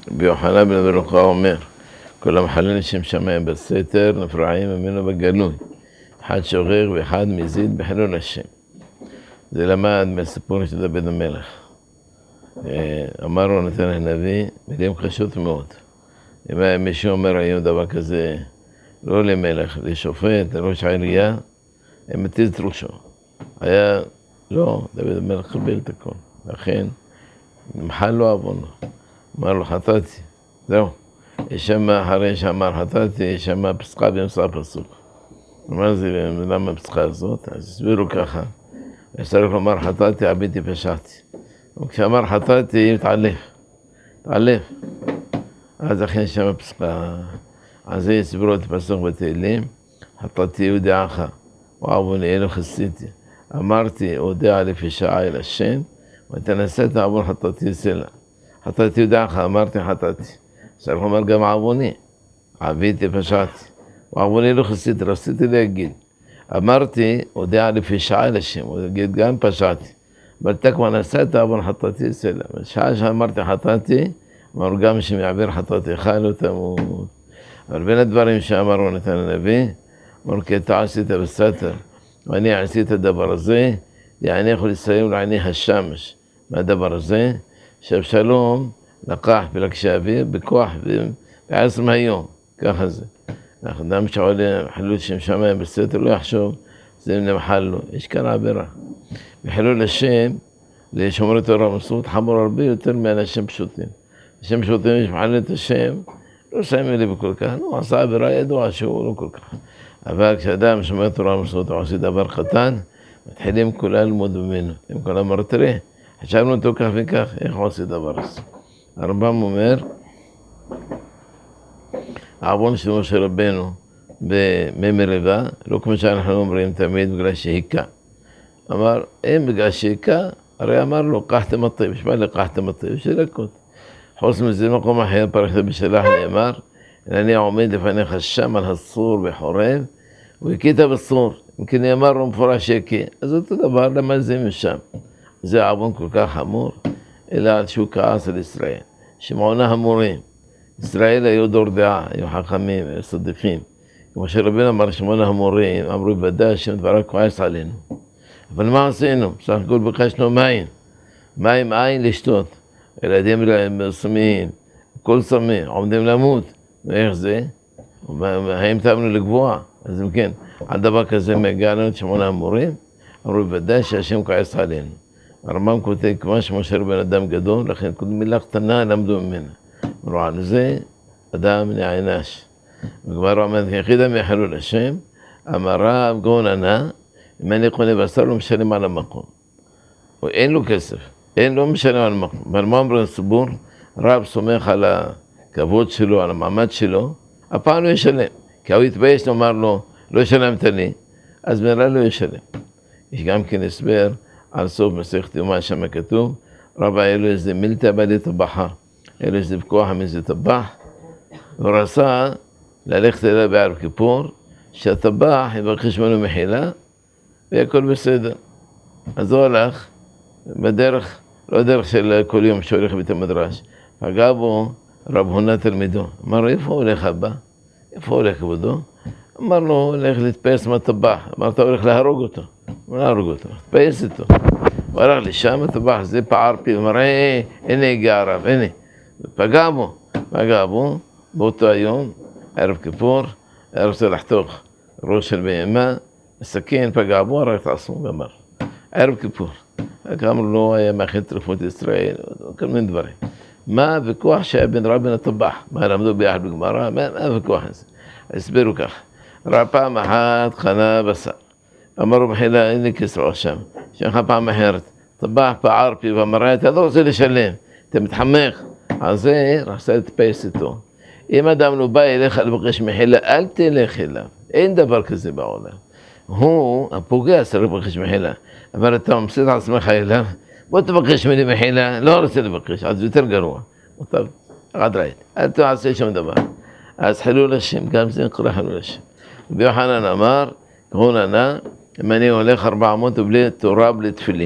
רבי יוחנן בן מלוכה אומר, כל המחלל לשם שמיים בסתר נפרעים ממנו בגלוי, אחד שוגר ואחד מזיד בחילול השם. זה למד מהסיפור של דוד המלך. אמר לו נתן הנביא, מילים קשות מאוד. אם מישהו אומר היום דבר כזה, לא למלך, לשופט, לראש העירייה, הם מתיז את ראשו. היה, לא, דוד המלך קיבל את הכל. לכן, מחל לו עוונו. אמר לו, חטאתי. זהו. יש שם, אחרי שאמר חטאתי, יש שם פסקה באמצע הפסוק. אמר זה, למה הפסקה הזאת? אז הסבירו ככה. צריך לומר חטאתי, עביתי, פשעתי. וכשאמר חטאתי, התעלף. אז אכן שם פסקה. אז זה הסבירו את פסוק בתהילים, חטאתי יודעך, ועווני אלו חסיתי. אמרתי, הודע לפשעי אל השם, ותנסית עבור חטאתי סלע. חטאתי יודעך, אמרתי חטאתי. צריך לומר גם עווני, עביתי, פשעתי. ועווני אלו חסיתי, רציתי להגיד. אמרתי, הודע לפשעי אל השם, וגיד גם פשעתי. אבל תכף נסית עבור חטאתי סלע. בשעה שאמרתי חטאתי, אמרו גם שמעביר חטאתך לא תמות. אבל בין הדברים שאמרו נתן הנביא, אמרו כי אתה עשית בסתר, ואני עשיתי את הדבר הזה, יעניך לסיים לעיני השמש. מהדבר הזה, שאבשלום לקח בלקשי אביו בכוח בעצם היום, ככה זה. אדם שעולה חילול שם שמיים בסתר לא יחשוב, זה נמחל לו, יש כאן עבירה. בחילול השם, לשומרי תורה ומסורת, חמור הרבה יותר מאנשים פשוטים. אנשים פשוטים שמחלל את השם, לא שמים לב כל כך, הוא עשה עבירה ידוע שהוא לא כל כך. אבל כשאדם שומר תורה ומסורת, הוא עושה דבר קטן, מתחילים כולה ללמוד ממנו. הם כולם אמרו, תראה, חשבנו אותו כך וכך, איך הוא עושה דבר הזה? הרמב"ם אומר, העוון של משה רבנו במי מריבה, לא כמו שאנחנו אומרים תמיד בגלל שהיכה. אמר, אם בגלל שהיכה, הרי אמר לו, קח תמטי, בשביל לקח תמטי, בשביל לקות. חוץ מזה מקום אחר, פרשת בשלח נאמר, אני עומד לפניך שם על הסור בחורב, והכית בסור, אם כן נאמר לו מפורש שהכי, אז אותו דבר, למה זה משם? זה עוון כל כך חמור, אלא על שהוא כעס על ישראל, שמעונה המורים. ישראל היו דור דעה, היו חכמים, היו צדיקים. כמו שרבנו אמר, שמעונה המורים, אמרו בוודאי השם דברה כועס עלינו. אבל מה עשינו? בסך הכל ביקשנו מים. מים אין לשתות. ילדים צמאים, כל צמא, עומדים למות. ואיך זה? האם טעמנו לגבוה? אז אם כן, על דבר כזה מגיע לנו את שמעונה המורים, אמרו בוודאי שהשם כועס עלינו. הרמב"ם כותב כמו שמשה רבנו אדם גדול, לכן כל מילה קטנה למדו ממנה. אמרו על זה, אדם נענש. וכבר עומד כיחידה מחילול השם, אמר רב גאון ענה, אם אני קונה בשר לא משלם על המקום. אין לו כסף, אין לו משלם על המקום. אבל מה אומרים לציבור? רב סומך על הכבוד שלו, על המעמד שלו, הפעם לא ישלם. כי הוא יתבייש, אמר לו, לא ישלמת לי, אז מראה לא ישלם. יש גם כן הסבר על סוף מסכת יומא, שם כתוב, רב היה לו איזה מילתא בעלי טבחה, היה לו איזה בכוח מאיזה טבח, והוא רצה ללכת אליו בערב כיפור, שהטבח יבקש ממנו מחילה, והכל בסדר. אז הוא הלך בדרך, לא דרך של כל יום שהולך בית המדרש, פגע בו רב הונא תלמידו, אמר לו, איפה הולך הבא? איפה הולך כבודו? אמר לו, הולך להתפייס מהטבח, אמר, אתה הולך להרוג אותו. הוא להרוג אותו, להתפייס איתו. הוא הלך לשם, הטבח, זה פער פי, אמר, הנה הגיע הרב, הנה. פגע בו, באותו היום, ערב כיפור, היה רוצה לחתוך ראש של בהמה, הסכין פגע בו, הרג את עצמו, גמר. ערב כיפור. אמרו לו, היה מאכיל תרופות ישראל, כל מיני דברים. מה הוויכוח שהיה בין רב בין הטבח? מה למדו ביחד בגמרא? מה הוויכוח הזה? הסבירו כך. רב פעם אחת חנה בשר. אמרו בחילה, אין לי כסף שם. שאינך פעם אחרת. טבח פער פי ואמרה, אתה לא רוצה לשלם. אתה מתחמך. אז זה רצה להתפייס איתו. אם אדם לא בא אליך לבקש מחילה, אל תלך אליו. אין דבר כזה בעולם. הוא הפוגע צריך לבקש מחילה. אבל אתה מסית על עצמך אליו, בוא תבקש ממני מחילה, לא רוצה לבקש, אז יותר גרוע. טוב, עד ראית, אל תעשה שום דבר. אז חילול השם, גם זה נקרא חילול השם. רבי יוחנן אמר, גאון ענה, אם אני הולך 400 בלי תורה בלי תפילין.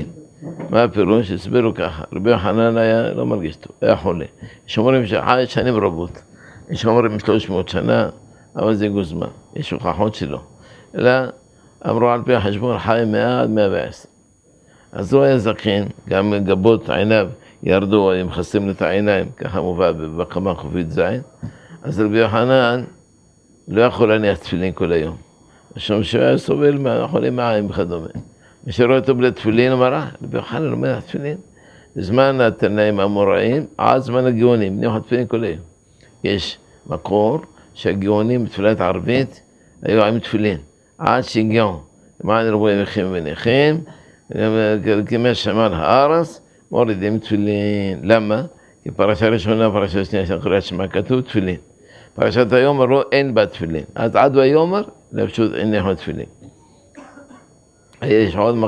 מה הפירוש? הסבירו ככה, רבי יוחנן היה לא מרגיש טוב, היה חולה. יש אומרים שחי שנים רבות, יש אומרים 300 שנה, אבל זה גוזמה, יש הוכחות שלו. אלא אמרו על פי החשבון חי 100 עד 110. אז הוא היה זקן, גם גבות עיניו ירדו, הם מכסים את העיניים, ככה מובא בקמה חופית זין. אז רבי יוחנן לא יכול להניח תפילין כל היום. משום שהוא היה סובל מהחולים מעיים וכדומה. מי שרואה אותו בלי תפילין אמר, רבי יוחנן לא מניח תפילין. בזמן התנאים האמוראים, עד זמן הגאונים, מניח תפילין כל היום. יש מקור שהגאונים בתפילת ערבית היו עם תפילין. עד שהגיעו, למען ירבו ימיכם וניחים, כמי שמעל הארץ, מורידים תפילין. למה? כי פרשה ראשונה, פרשה שנייה של קריאת שמע כתוב תפילין. פרשת היומר לא אין בה תפילין. אז עד היומר, לפשוט אין לך תפילין. יש עוד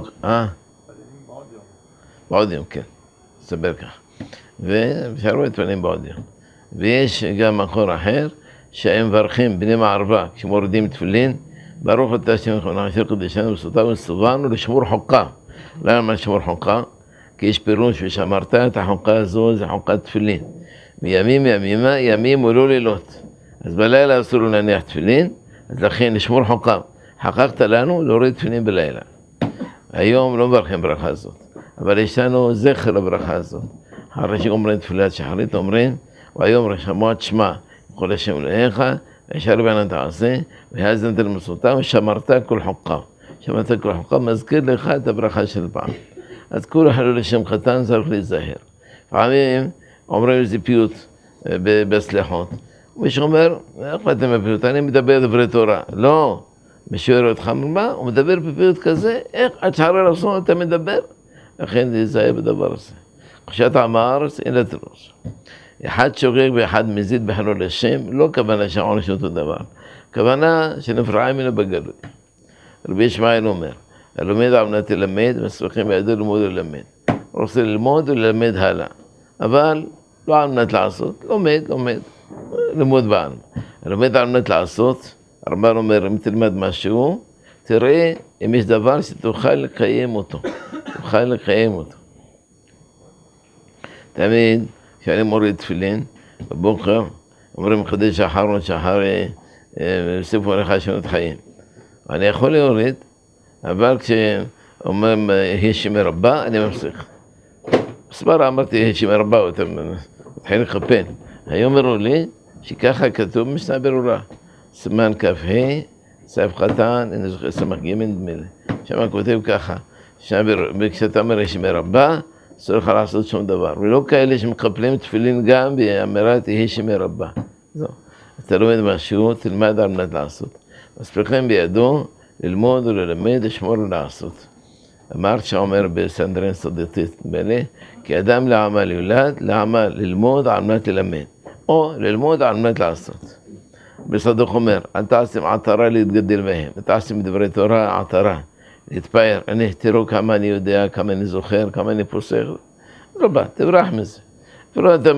בעוד יום, כן. סבר כך. ואפשר רואה תפילין בעוד יום. ויש גם מקור אחר, שהם מברכים בני מערבה, כשמורידים תפילין, ברוך אתה השם אלוהינו אשר קדשנו בסותיו וסובבנו לשמור חוקה. למה לשמור חוקה? כי יש פירוש ושמרת את החוקה הזו, זה חוקת תפילין. מימים ימימה, ימים ולא לילות. אז בלילה אסור לו להניח תפילין, אז לכן לשמור חוקה. חקקת לנו להוריד תפילין בלילה. היום לא מברכים ברכה הזאת, אבל יש לנו זכר לברכה הזאת. אחרי שאומרים תפילת שחרית, אומרים, והיום רשמות שמע, כל השם אלוהיך, וישר בעניין תעשה, והאזנת למסותיו, ושמרת כל חוקה. שמרת כל חוקה, מזכיר לך את הברכה של פעם. אז כל חילול לשם קטן צריך להיזהר. לפעמים אומרים איזה פיוט בסליחות. מי שאומר, איך אתם בפיוט? אני מדבר דברי תורה. לא. מי שואל אותך, מה? הוא מדבר בפיוט כזה, איך עד שערי רצון אתה מדבר? לכן להיזהר בדבר הזה. קדושת עם הארץ, אין לה תירוץ. אחד שוגג ואחד מזיד בחילול השם, לא כוונה שהעונש אותו דבר. כוונה שנפרעים ממנו בגלוי. רבי ישמעאל אומר, הלומד על מנת ללמד, מסמכים בידו ללמוד וללמד. רוצה ללמוד וללמד הלאה. אבל לא על מנת לעשות, לומד, ללמוד בעלמא. הלומד על מנת לעשות, הרמב"ן אומר, אם תלמד משהו, תראה אם יש דבר שתוכל לקיים אותו. תוכל לקיים אותו. תמיד, כשאני מוריד תפילין, בבוקר, אומרים חודש האחרון שאחרי יוסיפו עליך שנות חיים. אני יכול להוריד, אבל כשאומרים יהי שמי רבה, אני ממשיך. בסברה אמרתי יהי שמי רבה, הוא מתחיל לחפן. היום אמרו לי שככה כתוב משנה ברורה. סימן כ"ה, סעיף קטן, אני זוכר סמך ג' נדמה לי. שם כותב ככה, כשאתה אומר יהי שמי רבה, אסור לך לעשות שום דבר. ולא כאלה שמקפלים תפילין גם באמירת יהי שמי רבה. זהו. אתה לומד משהו, תלמד על מנת לעשות. מספיקים בידו ללמוד וללמד, לשמור ולעשות. אמרת שאומר בסנהדרין סודתית בלי, כי אדם לעמל יולד, לעמל ללמוד על מנת ללמד, או ללמוד על מנת לעשות. בסדוק אומר, אל תעשים עטרה להתגדל בהם, תעשים דברי תורה עטרה, להתפאר, תראו כמה אני יודע, כמה אני זוכר, כמה אני פוסק. לא בא, תברח מזה. ולא אתה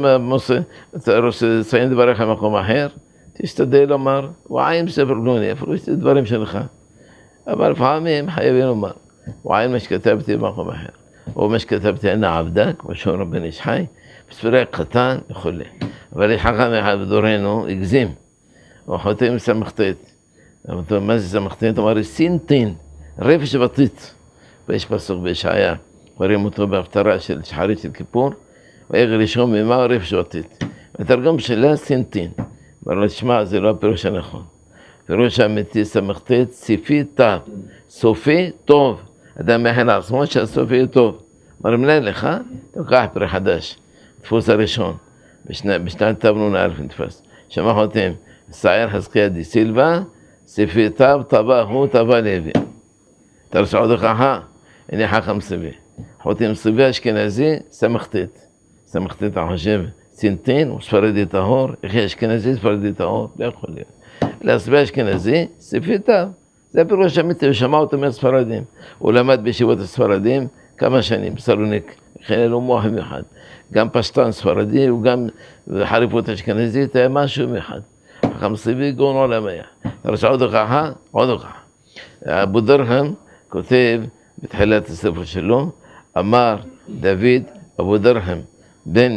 רוצה לציין דבריך במקום אחר, תשתדל לומר, ועיים ספר פלוני, אפילו יש דברים שלך. אבל לפעמים חייבים לומר, ועיים מה שכתבתי במקום אחר. או מה שכתבתי אנא עבדה, כמו שאומר בן איש חי, בספירה קטן וכו'. אבל יש חכם אחד בדורנו, הגזים. הוא חותם סמכתית. מה זה סמכתית? הוא אומר, סינטין, רפש בתית. ויש פסוק בישעיה, קוראים אותו בהפטרה של שחרית של כיפור, ויגר לשום ממה רפש בתית. התרגום שלה סינטין. אבל לא תשמע, זה לא הפירוש הנכון. פירוש האמיתי סמכתית, סופי טוב. סופי טוב. אדם מאחל לעצמו שהסופי יהיה טוב. מרמלן לך, תוקח פרי חדש. דפוס הראשון. בשנת תבנון א' נתפס. שמה חותם, סעיר חזקיה די סילבה, סופי טוב, טבע הוא, טבע לוי. תרשע עוד הוכחה, הנה חכם סבי. חותם סבי אשכנזי, סמכתית. סמכתית החושב. סינטין הוא ספרדי טהור, יחי אשכנזי ספרדי טהור, לא יכול להיות. להסביר אשכנזי, ספי טוב. זה פירוש אמיתי, הוא שמע אותו מהספרדים. הוא למד בישיבות הספרדים כמה שנים, בסלוניק, לכן אלו מוח אחד. גם פשטן ספרדי, וגם חריפות אשכנזית, היה משהו אחד. חכם סבי גאון עולם היה. תרשע עוד הוכחה, עוד הוכחה. אבו דרהם כותב בתחילת הספר שלו, אמר דוד אבו דרהם בן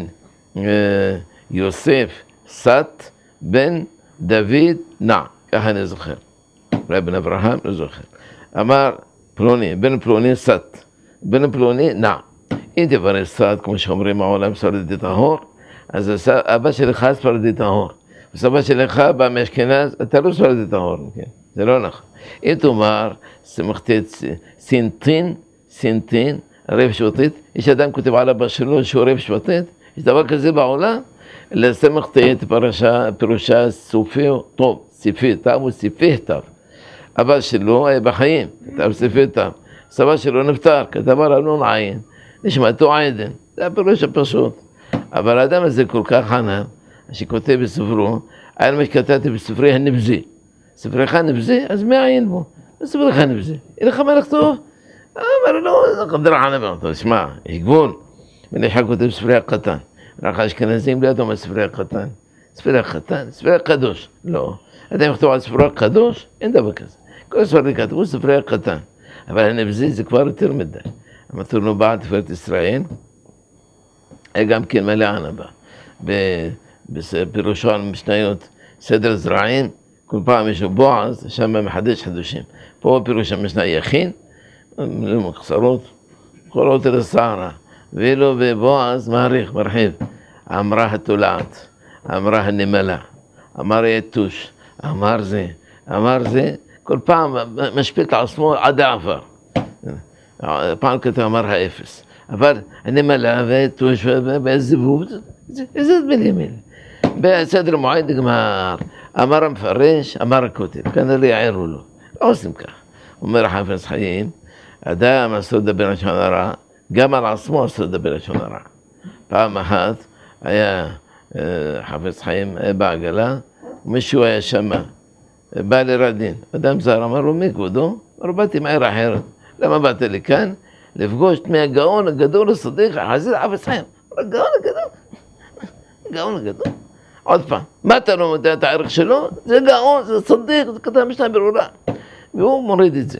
יוסף סט בן דוד נע, ככה אני זוכר, אולי בן אברהם, לא זוכר. אמר פלוני, בן פלוני סט, בן פלוני נע. אם תברר סט, כמו שאומרים העולם ספרדי טהור, אז אבא שלך ספרדי טהור, וסבא שלך בא מאשכנז, אתה לא ספרדי טהור, כן? זה לא נכון. אם תאמר סמכתית סינטין, רב שבטית, יש אדם כותב על אבא שלו שהוא רב שבטית, יש דבר כזה בעולם, לסמכתית פירושה סופי טוב, סיפי טוב וסיפי טוב. אבא שלו היה בחיים, כתב סיפי טוב. סבא שלו נפטר, כתב על אלון עין, נשמעתו עדן, זה הפירוש הפשוט. אבל האדם הזה כל כך ענב, שכותב בספרו, היה מה שכתבתי בספרי הנבזי. ספרך הנבזי, אז מי עין בו? ספרך הנבזי. אין לך מה לכתוב? אמר לו, זה קדר ענב. תשמע, יש גבול. מניחה כותב ספרי הקטן. רק האשכנזים לידו מהספרי הקטן. ספרי הקטן, ספרי הקדוש. לא. אתם יכתוב על ספרי הקדוש? אין דבר כזה. כל ספרי כתבו ספרי הקטן. אבל הנבזי זה כבר יותר מדי. אמרנו לו בעל תפארת ישראל, היה גם כן מלא ענבה. בפירושו על משניות סדר זרעים, כל פעם יש לו בועז, שם מחדש חדושים. פה פירוש המשנה יכין, קצרות, כל יותר הסערה. ואילו בבועז מעריך, מרחיב. אמרה התולעת, אמרה הנמלה, אמר היתוש, אמר זה, כל פעם משפיט על עצמו עד העבר. פעם כתב אמר האפס. אבל הנמלה והיתוש והזבוב, איזה דברים אלה. בסדר מועד נגמר, אמר המפרש, אמר הכותב, כנראה יעירו לו. לא עושים כך. אומר חפץ חיים, אדם אסור לדבר לשון הרע, גם על עצמו אסור לדבר לשון הרע. פעם אחת היה חפץ חיים בעגלה, ומישהו היה שמה, בא לרדין, אדם זר אמר לו, מי כבודו? אמר, באתי מעיר אחרת. למה באת לי כאן? לפגוש את מהגאון הגדול הסדיק, חזיר חפץ חיים. הגאון הגדול. גאון הגדול. עוד פעם, מה אתה לא יודע את הערך שלו? זה גאון, זה צדיק, זה כתב משנה ברורה. והוא מוריד את זה.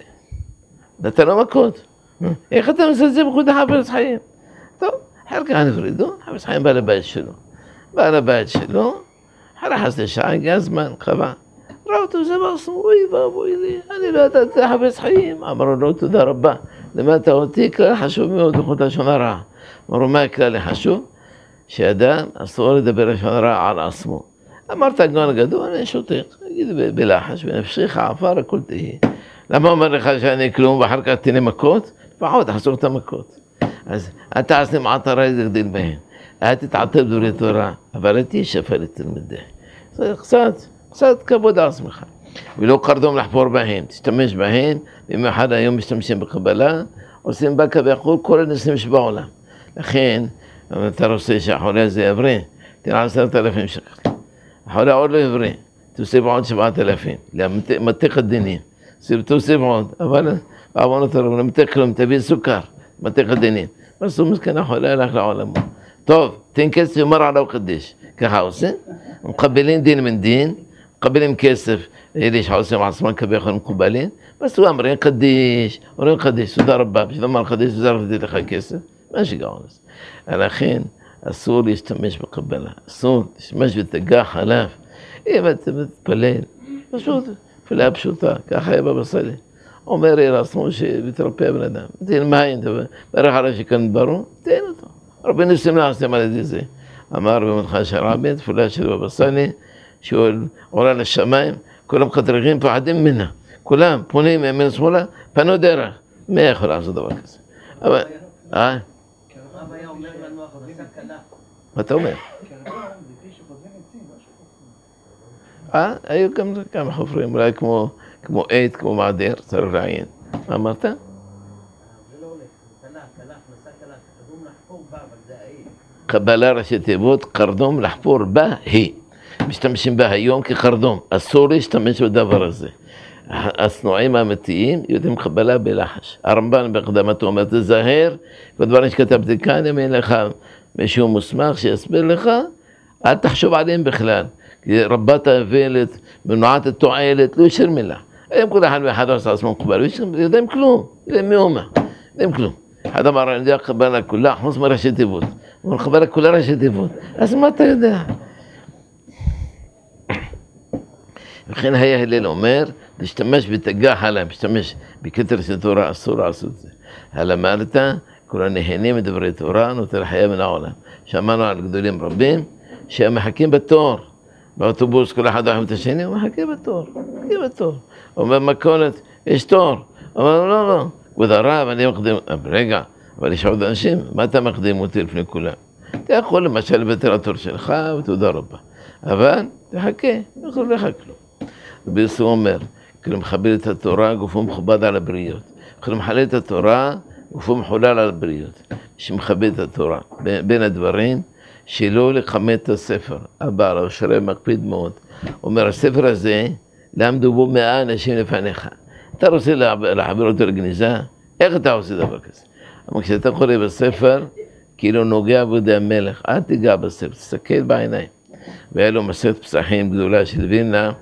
נתן לו מכות. איך אתה מסלזם בחוד החפץ חיים? טוב, אחר כך נפרידו, חפץ חיים בא לבית שלו. בא לבית שלו, אחרי חסי שעה, הגיע הזמן, קבע. ראה אותו זה בעצמו, אוי ואבוי לי, אני לא יודעת את חפץ חיים. אמרו לו, תודה רבה. למדת אותי, כלל חשוב מאוד בחוד לשון הרע. אמרו, מה הכלל חשוב? שאדם אסור לדבר לשון הרע על עצמו. אמרת גאון גדול, אני שותק, אגיד בלחש, ונפשך עפר הכל תהיה. למה אומר לך שאני כלום ואחר כך תהנה מכות? לפחות תחסוך את המכות. אז אתה עשני מעטרה איזה גדיל בהן. אל תתעטר דברי תורה, אבל אל תהיה שפל לתלמידי. זה קצת כבוד על עצמך. ולא קרדום לחפור בהם, תשתמש בהם, במיוחד היום משתמשים בקבלה, עושים בה כביכול כל הניסים שבעולם. לכן, אם אתה רוצה שהחולה הזה יבריא, תראה 10,000 שקל. החולה עוד לא יבריא, תוסיף עוד 7,000, למתק הדינים. תוסיף עוד, אבל בעוונות הרב, למתק כלום, תביא סוכר, מתק הדינים. בסוף מסכן החולה הלך לעולמו. טוב, תן כסף יאמר עליו קדיש. ככה עושה, מקבלים דין מן דין, מקבלים כסף, אלה שעושים עצמם כביכול מקובלים, בסוף אומרים קדיש, אומרים קדיש, תודה רבה, בשביל אמר קדיש, זרקתי לך כסף. מה שגאון הזה. לכן אסור להשתמש בקבלה, אסור להשתמש בתגח עליו. אם אתה מתפלל, פשוט, תפילה פשוטה, ככה היה בבא סאלי. אומר אל עצמו שמתרפא בן אדם. תן מים, ברך עליו שכאן ברור, תן אותו. רבי ניסים לעשתם על ידי זה. אמר במדחה של רבי, תפילה של בבא סאלי, שהוא עולה לשמיים, כולם חדרגים פחדים ממנה. כולם פונים ימין שמאלה, פנו דרך. מי יכול לעשות דבר כזה? אבל... הרב היה אומר לנו הכנסה קלה. מה אתה אומר? היו גם כמה חופרים, אולי כמו עד, כמו מעדר, צריך לעיין. מה אמרת? זה לא הולך, קלה, הכנסה קלה, קרדום לחפור בה, אבל זה העיד. קבלה ראשי תיבות, קרדום לחפור בה היא. משתמשים בה היום כקרדום, אסור להשתמש בדבר הזה. הסנועים האמיתיים יודעים קבלה בלחש. הרמב"ן בהקדמתו אומר, תזהר, בדברים שכתבתי כאן, אם אין לך מישהו מוסמך שיסביר לך, אל תחשוב עליהם בכלל. כי רבת האבלת, מנועת התועלת, לא ישר מילה. היום כל אחד ואחד עושה עצמו מקובל, יודעים כלום, יודעים מאומה, יודעים כלום. אחד אמר, אני יודע לקבל כולה, חוץ מראשי תיבות. הוא לקבל כולה ראשי תיבות. אז מה אתה יודע? וכן היה הלל אומר, להשתמש בתגח עליהם, להשתמש בכתר של תורה, אסור לעשות את זה. הלמדת, כולם נהנים מדברי תורה, נותן חיה מן העולם. שמענו על גדולים רבים, שהם מחכים בתור. באוטובוס כל אחד אוהב את השני, הוא מחכה בתור, מחכה בתור. הוא אומר, מכולת, יש תור. הוא אומר, לא, כבוד הרב, אני מקדים, רגע, אבל יש עוד אנשים, מה אתה מקדים אותי לפני כולם? אתה יכול למשל לוותר התור שלך, ותודה רבה. אבל תחכה, לא יכול לך כלום. רבי יוסף אומר, כאילו מכבד את התורה, גופו מכובד על הבריות. כאילו מחלל את התורה, גופו מחולל על הבריות. שמכבד את התורה. בין הדברים, שלא לכמת את הספר. הבעל השרה מקפיד מאוד. אומר, הספר הזה, למדו בו 100 אנשים לפניך. אתה רוצה לחבר אותו לגניזה? איך אתה עושה דבר כזה? אבל כשאתה קורא בספר, כאילו נוגע בידי המלך, אל תיגע בספר, תסתכל בעיניים. והיה לו מסכת פסחים גדולה של וילנה,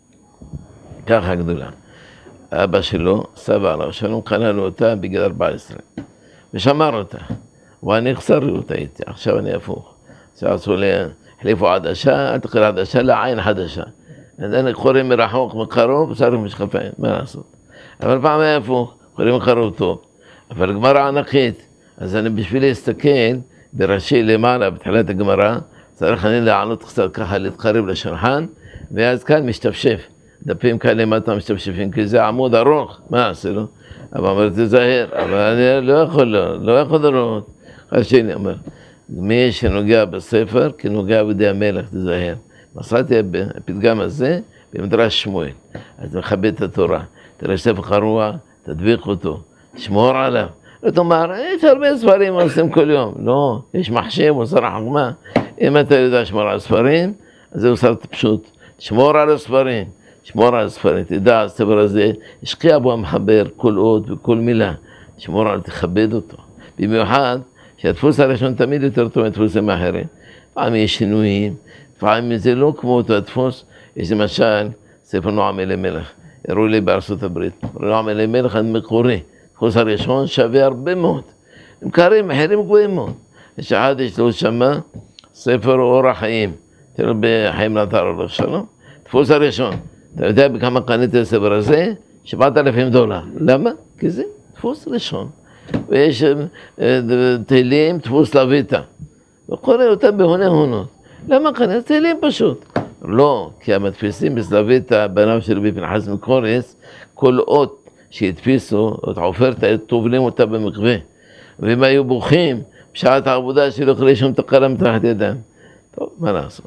ככה גדולה. אבא שלו, סבא עליו שלום, קנה לו אותה בגיל 14. ושמר אותה. ואני החסר אותה איתי, עכשיו אני הפוך. שעשו לי, החליפו עדשה, אל תקרא עדשה לעין חדשה. אני קוראים מרחוק מקרוב, צריך משקפיים, מה לעשות? אבל פעם היה הפוך, קוראים מקרוב טוב. אבל גמרא ענקית, אז אני בשביל להסתכל בראשי למעלה, בתחילת הגמרא, צריך אני לעלות קצת ככה, להתקרב לשולחן, ואז כאן משתפשף. דפים כאן למטה משתפשפים, כי זה עמוד ארוך, מה עושה לו? אבל אומר, תזהר, אבל אני לא יכול לראות. השני אומר, מי שנוגע בספר, כי נוגע בידי המלך, תזהר. מסרתי הפתגם הזה במדרש שמואל. אז מכבד את התורה, תראה ספר קרוע, תדביק אותו, שמור עליו. לא תאמר, יש הרבה ספרים עושים כל יום. לא, יש מחשב, הוא שר החכמה. אם אתה יודע שמור על הספרים, אז זהו שר פשוט. שמור על הספרים, שמור על הספרים. תדע, הספר הזה, השקיע בו המחבר כל אות וכל מילה. שמור על, תכבד אותו. במיוחד, שהדפוס הראשון תמיד יותר טוב מדפוסים אחרים. פעם יש שינויים, פעם זה לא כמו אותו הדפוס. יש למשל, ספר נועם אלימלך. הראו לי בארצות הברית. נועם אלימלך המקורי. הדפוס הראשון שווה הרבה מאוד. נמכרים מחירים גבוהים מאוד. יש אחד יש לו שמה, ספר אור החיים. תראו בחיים נתר עליו שלום. דפוס הראשון. אתה יודע בכמה קנית הספר הזה? $7,000. למה? כי זה דפוס ראשון. ויש תהילים, דפוס לויטה. וקורא אותם בהוני הונות. למה קנית? תהילים פשוט. לא, כי המדפיסים בסלוויטה, בניו של רבי פנחס מקורס, כל אות שהדפיסו, אות עופרת, טובלים אותה במקווה. והם היו בוכים, בשעת העבודה שלא יכולים לשום תקלה מתחת ידם. טוב, מה לעשות?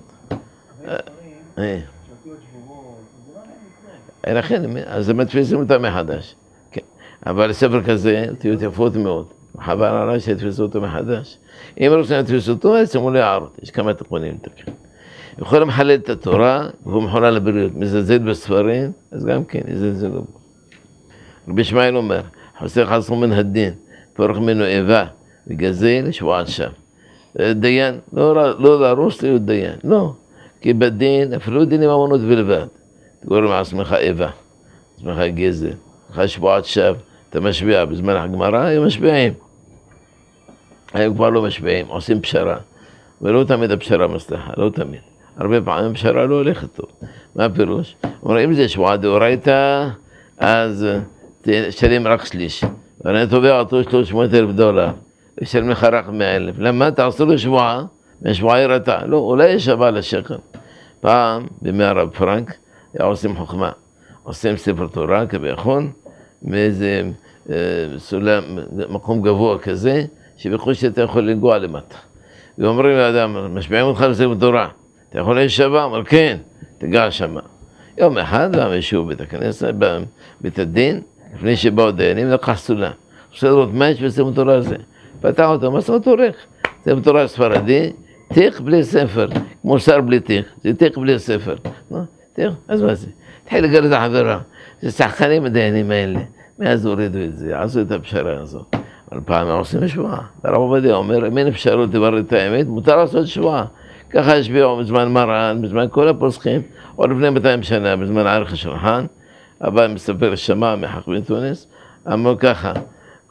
לכן, אז הם מדפיסים אותם מחדש. אבל ספר כזה, אותיות יפות מאוד. חבל עליי שיתפסו אותו מחדש. אם רוצים לתפסו אותו, אז שימו לי הערות. יש כמה תיקונים. יכול לחלל את התורה, והוא מחולל לבריאות. מזלזל בספרים, אז גם כן, יזלזל בו. רבי ישמעאל אומר, חוסך חסר מן הדין, פורח ממנו איבה, וגזל שבועת שם. דיין, לא להרוס להיות דיין, לא. כי בדין, אפילו דינים אמונות בלבד. תגורם מעצמך איבה, עצמך גזל, לך שבועת שם, אתה משביע. בזמן הגמרא היו משביעים. היו כבר לא משביעים, עושים פשרה. ולא תמיד הפשרה מצליחה, לא תמיד. הרבה פעמים פשרה לא הולכת טוב. מה הפירוש? אומרים, אם זה שבועה דאורייתא, אז תשלם רק שליש. ואני תובע אותו $300,000. ושלם לך רק 100,000. למה? תעשו לו שבועה, מהשבועה ירתה. לא, אולי שווה לשקל. פעם, בימי הרב פרנק, היה עושים חוכמה. עושים ספר תורה כביכול, מאיזה סולם, מקום גבוה כזה, שבחוש שאתה יכול לנגוע למטה. ואומרים לאדם, משביעים אותך לספר תורה. אתה יכול להישבע? אומר, כן, תגע שמה. יום אחד, במשהו בית הכנסת, בבית הדין, לפני שבאו דיינים, לקח סולם. עושה לראות מה יש בספר תורה הזה. פתח אותו, מה ספר תורך? ספר תורה ספרדי, תיק בלי ספר, כמו שר בלי תיק, זה תיק בלי ספר. תיק, אז מה זה? תחיל לגרד את החברה. זה שחקנים הדיינים האלה. מאז הורידו את זה, עשו את הפשרה הזאת. אבל פעם עושים שבועה. הרב עובדיה אומר, אם אין אפשרות לברר את האמת, מותר לעשות שבועה. ככה השביעו בזמן מרן, בזמן כל הפוסקים, עוד לפני 200 שנה, בזמן ערך השולחן, הבא מספר שמע מחכמי תוניס, אמרו ככה,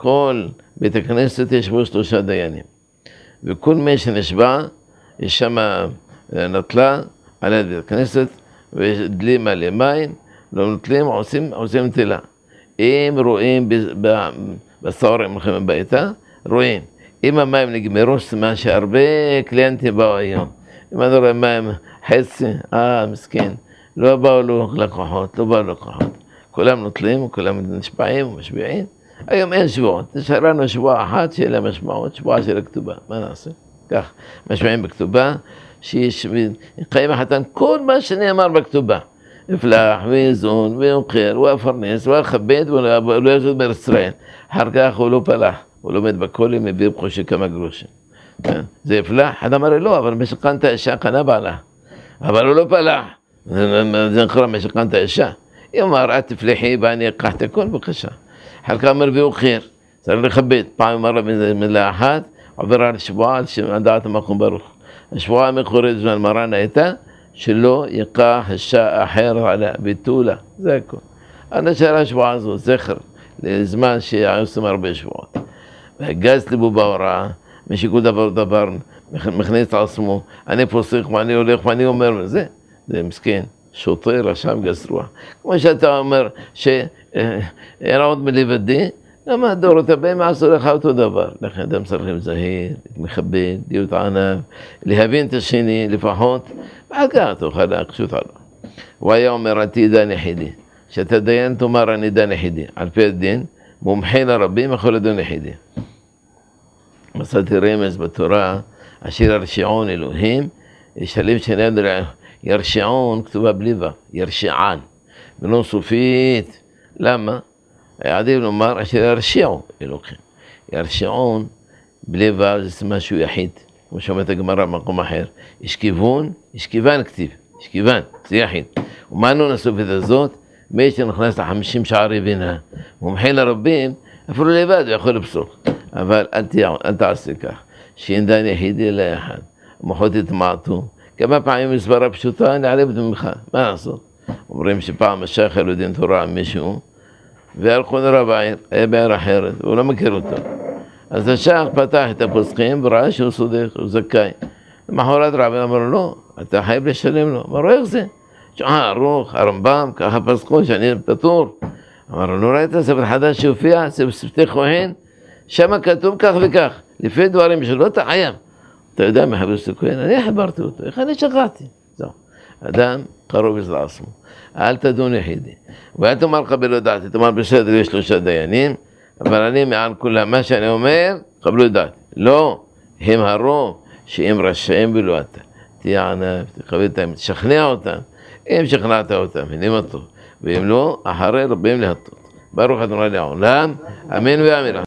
כל בית הכנסת יש בו 3 דיינים. וכל מי שנשבע, יש שם נטלה על יד בית הכנסת, ודלים על ימיים, לא נטלים, עושים נטילה. אם רואים בצהריים הולכים הביתה, רואים. אם המים נגמרו, סימן שהרבה קליינטים באו היום. אם אני רואה מים חצי, מסכן, לא באו לו לקוחות, כולם נוטלים, כולם נשבעים ומשביעים. היום אין שבועות, נשארנו שבועה אחת שאלה משמעות, שבועה של הכתובה, מה נעשה? כך, משמעים בכתובה, שיש חיים החתן, כל מה שנאמר בכתובה, יפלח ויזון ויוקר ואפרנס ויכבד ולא יזוד בארץ ישראל, אחר כך הוא לא פלח, הוא לומד בכולים, מביא בחושי כמה גרושים. זה יפלח, אחד אמר לא, אבל משכנת האישה קנה בעלה, אבל הוא לא פלח, זה נקרא משכנת האישה. היא אמר, את תפלחי ואני אקח את הכל בבקשה. אחר כך אמר ויוקר, צריך לכבד, פעם אמר מילה אחת, עובר על שבועה, על דעת המקום ברוך. השבועה המקורית בזמן מרן הייתה, שלא ייקח אישה אחר עליה, ביטולה, זה הכל. הנשאר השבועה הזו, זכר, לזמן שעושים הרבה שבועות. והגז ליבו בהוראה, משיקול דבר, מכניס את עצמו, אני פוסק ואני הולך ואני אומר, זה מסכן, שוטר, רשם גס רוח. כמו שאתה אומר, שאין עוד מלבדי, גם הדורות הבאים עשו לך אותו דבר. לכן אדם צריך להיזהר, מכבד, להיות ענב, להבין את השני לפחות, ואחר כך תוכל להקשות עליו. הוא היה אומר, אתי דן יחידי. כשאתה דיין תאמר אני דן יחידי. על פי הדין, מומחה לרבים יכול לדון יחידי. מצאתי רמז בתורה, אשר ירשיעון אלוהים, ישלים שנדר ירשיעון, כתובה בלי ו, ירשיען, ולא סופית. למה? עדיף לומר אשר ירשיעו אלוהים. ירשיעון, בלי ו, זה משהו יחיד, כמו שאומרת הגמרא במקום אחר. יש כיוון, יש כיוון כתיב, יש כיוון, זה יחיד. ומה נו הסופית הזאת? מי שנכנס ל50 שערי בינה, מומחה לרבים, אפילו לבד הוא יכול לפסוק. אבל אל תעשה כך, שאין דן יחידי אלא אחד. המוחות התמעטו, כמה פעמים מסברה פשוטה, נערב את ממך, מה לעשות? אומרים שפעם השייך היה לו דין תורה עם מישהו, והלכו לרב העיר, היה בעיר אחרת, והוא לא מכיר אותו. אז השייך פתח את הפוסקים וראה שהוא סודק, הוא זכאי. למחרת רבי אמר לו, לא, אתה חייב לשלם לו. אמר לו, איך זה? ערוך, הרמב"ם, ככה פסקו שאני פטור. אמר לו, לא ראית ספר חדש שהופיע, ספר כהן, שם כתוב כך וכך, לפי דברים שלא אתה חייב. אתה יודע מי חבר של כהן? אני חברתי אותו, איך אני שכחתי? זהו. אדם קרוב אצל עצמו, אל תדון יחידי. ואל תאמר קבלו דעתי, תאמר בסדר, יש 3 דיינים, אבל אני מעל כולם, מה שאני אומר, קבלו דעתי. לא, הם הרוב, שהם רשעים ולא אתה. תהיה ענב, תקבל אותם, תשכנע אותם. אם שכנעת אותם, הנים אותו. ואם לא, אחרי רבים להטות. ברוך ה' לעולם, אמן ואמן.